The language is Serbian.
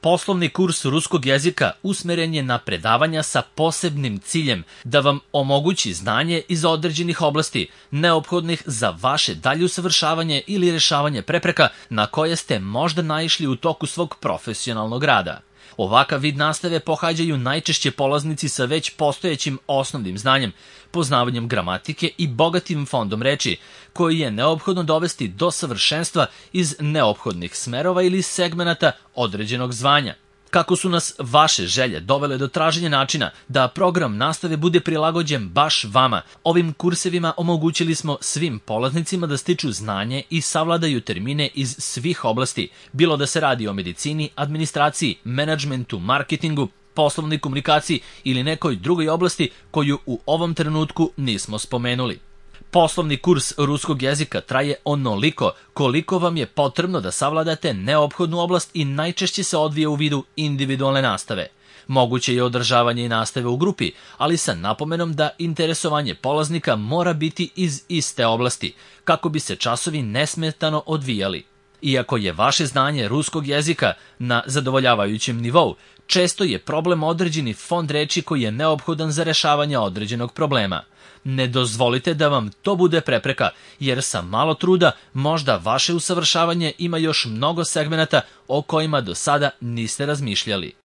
Poslovni kurs ruskog jezika usmeren je na predavanja sa posebnim ciljem da vam omogući znanje iz određenih oblasti neophodnih za vaše dalje usavršavanje ili rešavanje prepreka na koje ste možda naišli u toku svog profesionalnog rada. Ovakav vid nastave pohađaju najčešće polaznici sa već postojećim osnovnim znanjem, poznavanjem gramatike i bogatim fondom reči, koji je neophodno dovesti do savršenstva iz neophodnih smerova ili segmenata određenog zvanja. Kako su nas vaše želje dovele do traženja načina da program nastave bude prilagođen baš vama, ovim kursevima omogućili smo svim polaznicima da stiču znanje i savladaju termine iz svih oblasti, bilo da se radi o medicini, administraciji, menadžmentu, marketingu, poslovnoj komunikaciji ili nekoj drugoj oblasti koju u ovom trenutku nismo spomenuli. Poslovni kurs ruskog jezika traje onoliko koliko vam je potrebno da savladate neophodnu oblast i najčešće se odvija u vidu individualne nastave. Moguće je održavanje i nastave u grupi, ali sa napomenom da interesovanje polaznika mora biti iz iste oblasti, kako bi se časovi nesmetano odvijali. Iako je vaše znanje ruskog jezika na zadovoljavajućem nivou, često je problem određeni fond reči koji je neophodan za rešavanje određenog problema. Ne dozvolite da vam to bude prepreka, jer sa malo truda možda vaše usavršavanje ima još mnogo segmenata o kojima do sada niste razmišljali.